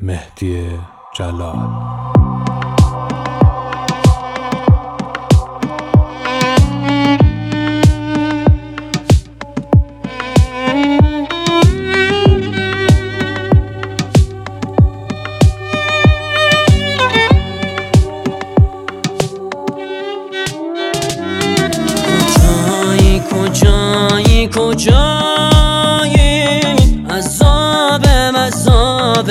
مهدی جلال. کجایی عذاب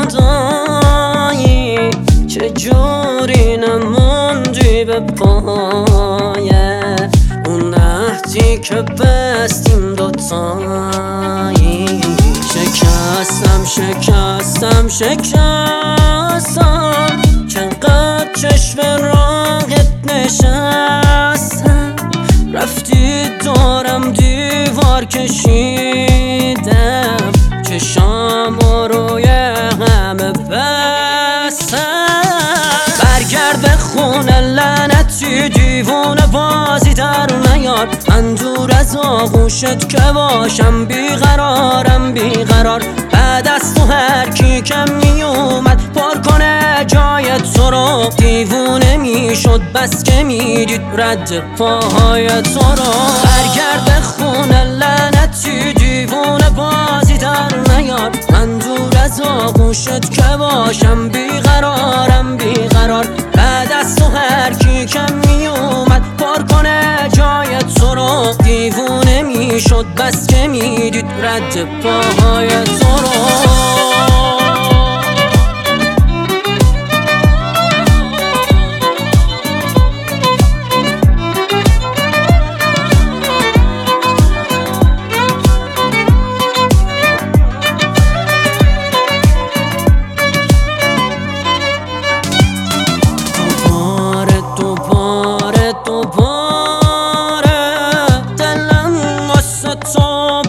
جدایی، چجوری نموندی به پایه اون عهدی که بستیم دوتایی. شکستم چقدر چشم راهت نشستم، رفتی دارم دیوار کشیدم، چشامو روی همه بستم. برگرد به خونه لعنتی، دیوونه بازی در نیار، من دور از آغوشت که باشم بیقرارم بیقرار. بعد از تو هر کی کم میومد پر کنه جای تو رو، دیوونه میشد بس که میدید رد پاهای تو رو. برگرد به خونه لعنتی، دیوونه بازی در نیار، من دور از آغوشت که باشم بیقرارم بیقرار. بعد از تو هر کی کم میومد پر کنه جای تو رو، دیوونه میشد بس که میدید رد پاهای تو رو. دلم واسه تو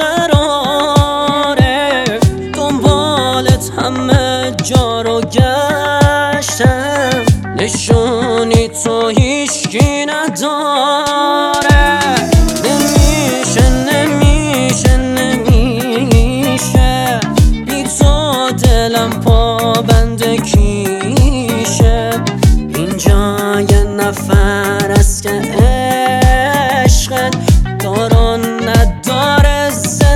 بیقراره، دنبالت همه جا رو گشتم، نشونی تو هیچکی نداره. نمیشه بی تو دلم پابند کیشه، اینجا یه نفر است که عشقت داران نداره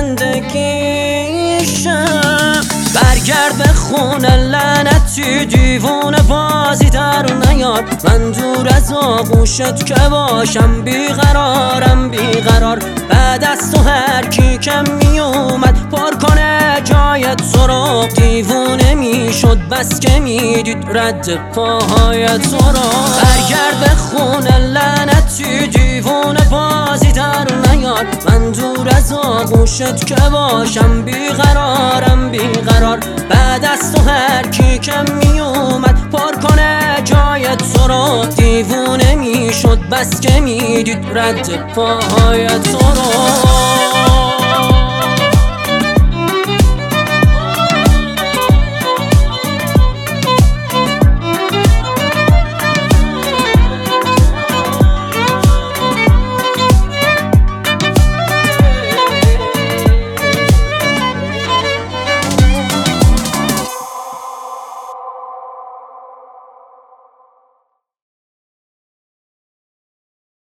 زندگیشه. برگرد به خونه لعنتی، دیوونه بازی در نیار، من دور از آغوشت که باشم بیقرارم بیقرار. بعد از تو هر کی کم میومد پر کنه جای تو رو، دیوونه میشد بس که میدید رد پاهای تو رو. برگرد به خونه لعنتی، دیوونه بازی در نیار، من دور از آغوشت که باشم بیقرارم بیقرار. بعد از تو هر کی کم میومد پر کنه جای تو رو، دیوونه میشد بس که میدید رد پاهای تو رو.